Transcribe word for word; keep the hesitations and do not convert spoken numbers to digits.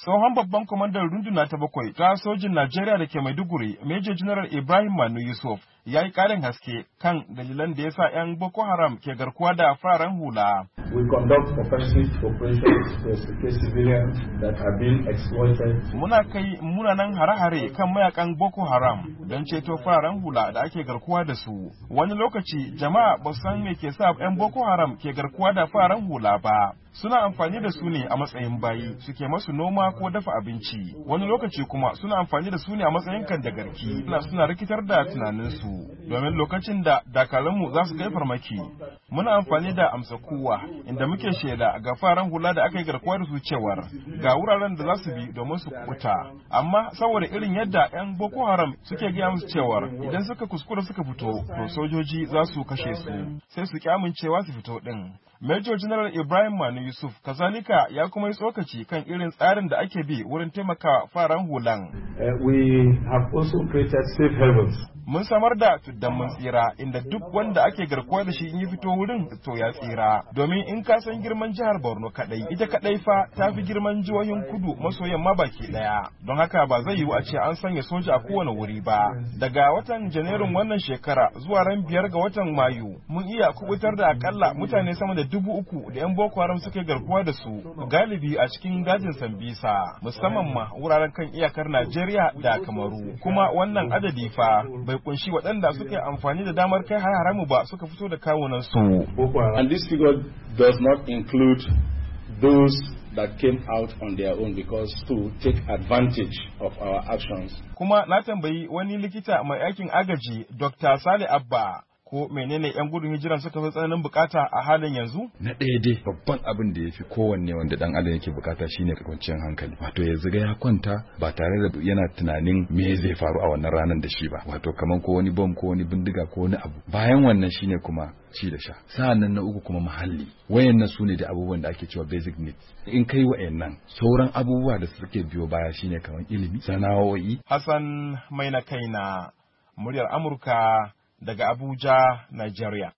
Tsohon babban kwamandan runduna ta bakwai ta sojin Najeriya da ke Maiduguri, Major General Ibrahim Manu Yusuf, ya yi ƙarin haske kan dalilan da ya sa 'yan Boko Haram ke garkuwa da fararen hula. We conduct offensive operations to extricate civilians that have been exploited. Muna kai munanan hare-hare kan mayakan Boko Haram don ceto fararen hula da ake garkuwa da su. Wani lokaci jama'a ba su san me ke sa 'yan Boko Haram ke garkuwa da fararen hula ba. Suna amfani da su ne a matsayin bayi, suke masu noma ko dafa abinci. Wani lokaci kuma suna amfani da su ne a matsayin kandagarki, suna suna rikitar da tunaninsu. Domin lokacin da dakarunmu za su kai farmaki, muna amfani da amsa kowa, inda muke shaida ga fararen hula da aka yi garkuwa da su cewar ga wuraren da za su bi domin su kubuta. Amma saboda irin yadda 'yan Boko Haram suke gaya musu cewar idan suka kuskura suka fito, to sojoji za su kashe su, sai su ki amincewa su fito din. Major General Ibrahim Manu Yusuf kazalika ya kuma yi tsokaci kan irin tsarin da ake bi wurin taimaka faran hulan. Uh, we have also created safe havens. Mun samar da tuddan mun tsira inda duk wanda ake garkuwa da shi in yi fito wurin to ya tsira. Domin in ka san girman jihar Borno kadai, ita kadai fa ta fi girman jihohin kudu maso yamma baki daya. Don haka ba zai yiwu a ce an sanya soja a kowane wuri ba. Daga watan Janairun wannan shekara zuwa ran biyar ga watan Mayu, mun iya kubutar da akalla mutane sama da dubu uku da 'yan Boko Haram suka garkuwa da su, galibi a cikin dajin Sambisa, musamman ma wuraren kan iyakar Najeriya da Kamaru. Kuma wannan adadi fa bai kunshi waɗanda suka yi amfani da damar kai har-haramu ba suka fito da kawunan su. And this figure does not include those that came out on their own because to take advantage of our actions. Kuma na tambayi wani likita mai aikin agaji Doctor Sale Abba ko menene 'yan gudun hijiran suka fi tsananin bukata a halin yanzu? Na ɗaya dai babban abin da ya fi kowanne wanda dan adam yake bukata shine kwanciyar hankali. Wato ya ziga ya kwanta ba tare da yana tunanin me zai faru a wannan ranar da shi ba. Wato kaman ko wani bom ko wani bindiga ko wani abu. Bayan wannan shine kuma ci da sha. Sa'annan na uku kuma muhalli. Wayannan su ne da abubuwan da ake cewa basic needs. In kai wayannan sauran abubuwa da suke biyo baya shine kaman ilimi, sana'o'i. Hassan mai na kaina muryar Amurka daga Abuja, Nigeria.